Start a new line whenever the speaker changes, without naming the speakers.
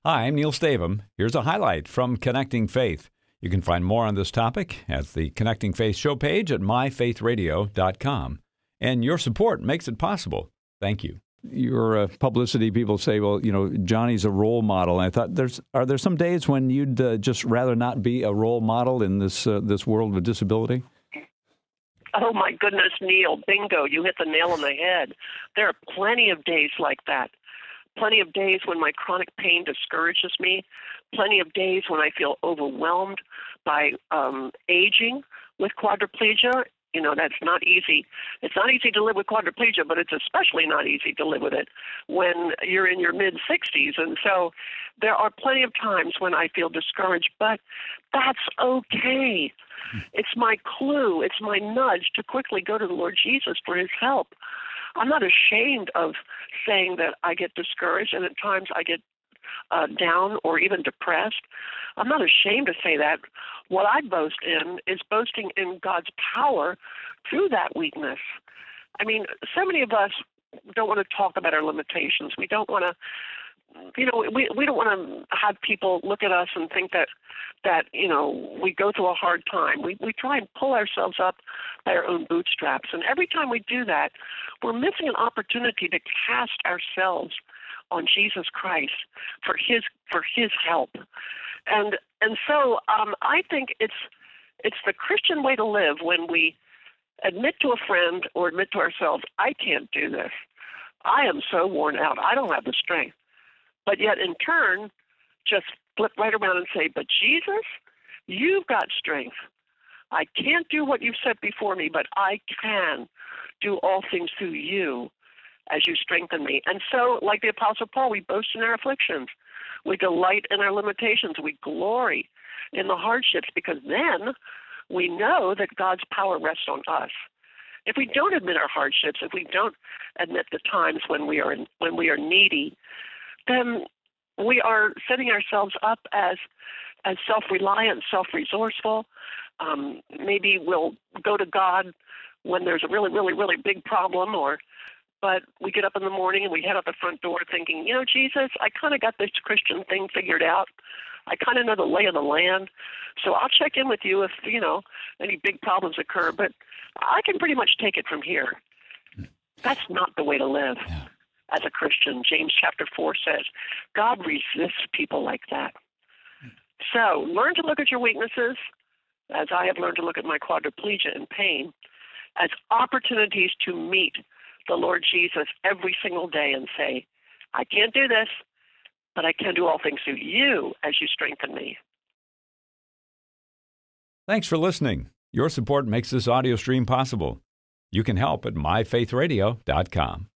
Hi, I'm Neil Stavum. Here's a highlight from Connecting Faith. You can find more on this topic at the Connecting Faith show page at myfaithradio.com. And your support makes it possible. Thank you. Your publicity people say, well, you know, Johnny's a role model. And I thought, are there some days when you'd just rather not be a role model in this world with disability?
Oh, my goodness, Neil, bingo, you hit the nail on the head. There are plenty of days like that. Plenty of days when my chronic pain discourages me. Plenty of days when I feel overwhelmed by aging with quadriplegia. You know, that's not easy. It's not easy to live with quadriplegia, but it's especially not easy to live with it when you're in your mid-60s. And so there are plenty of times when I feel discouraged, but that's okay. It's my clue. It's my nudge to quickly go to the Lord Jesus for his help. I'm not ashamed of saying that I get discouraged and at times I get down or even depressed. I'm not ashamed to say that. What I boast in is boasting in God's power through that weakness. I mean, so many of us don't want to talk about our limitations. We don't want to, you know, we don't want to have people look at us and think that you know, we go through a hard time. We try and pull ourselves up by our own bootstraps. And every time we do that, we're missing an opportunity to cast ourselves on Jesus Christ for his help. And so I think it's the Christian way to live when we admit to a friend or admit to ourselves, I can't do this. I am so worn out. I don't have the strength. But yet in turn, just flip right around and say, but Jesus, you've got strength. I can't do what you've said before me, but I can do all things through you as you strengthen me. And so, like the Apostle Paul, we boast in our afflictions. We delight in our limitations. We glory in the hardships because then we know that God's power rests on us. If we don't admit our hardships, if we don't admit the times when we are needy, then we are setting ourselves up as self-reliant, self-resourceful. Maybe we'll go to God when there's a really, really, really big problem, but we get up in the morning and we head out the front door thinking, you know, Jesus, I kind of got this Christian thing figured out. I kind of know the lay of the land. So I'll check in with you if, you know, any big problems occur, but I can pretty much take it from here. That's not the way to live. Yeah. As a Christian, James chapter 4 says, God resists people like that. So learn to look at your weaknesses, as I have learned to look at my quadriplegia and pain, as opportunities to meet the Lord Jesus every single day and say, I can't do this, but I can do all things through you as you strengthen me.
Thanks for listening. Your support makes this audio stream possible. You can help at myfaithradio.com.